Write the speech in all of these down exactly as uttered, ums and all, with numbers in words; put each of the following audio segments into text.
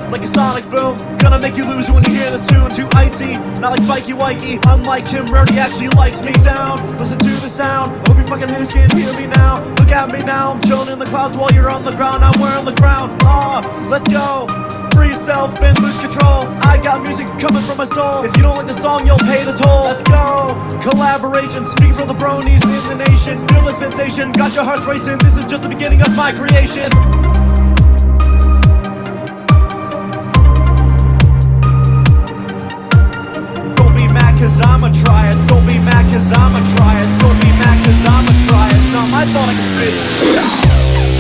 like a sonic boom. Gonna make you lose when you hear this tune. Too icy, not like Spikey Wikey. Unlike him, Rarity actually likes me down. Listen to the sound, I hope you fucking haters can't hear me now. Look at me now, I'm chilling in the clouds while you're on the ground. I'm wearing the crown, ah, let's go. Free yourself and lose control. I got music coming from my soul. If you don't like the song, you'll pay the toll. Let's go. Collaboration, speak for the bronies in the nation. Feel the sensation, got your hearts racing. This is just the beginning of my creation. Don't be mad cause I'ma try it. Don't be mad cause I'ma try it. Don't be mad cause I'ma try it. It's not my fault I can spit it.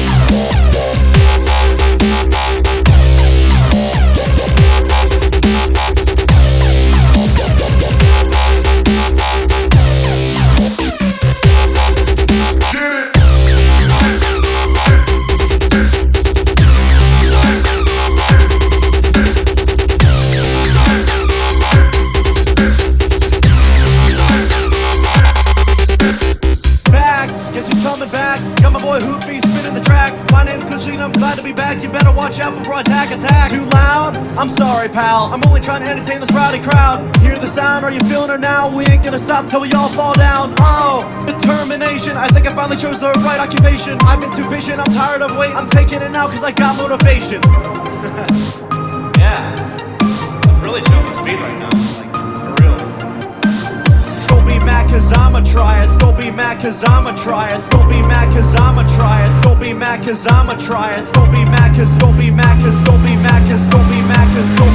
Got my boy Hoopy spinning the track. My name's Kusheen, I'm glad to be back. You better watch out before I attack, attack. Too loud? I'm sorry, pal. I'm only trying to entertain this rowdy crowd. Hear the sound, are you feeling it now? We ain't gonna stop till we all fall down. Oh, determination. I think I finally chose the right occupation. I've been too patient, I'm tired of waiting. I'm taking it now cause I got motivation. Yeah, I'm really showing the speed right now. Like, for real. Don't be mad cause I'ma try it. Don't be mad cause I'ma try it. Don't be mad cause I'ma try it. Don't be mad cause I'ma try it. Don't be mad cause, don't be mad cause, don't be mad cause, don't be mad cause, don't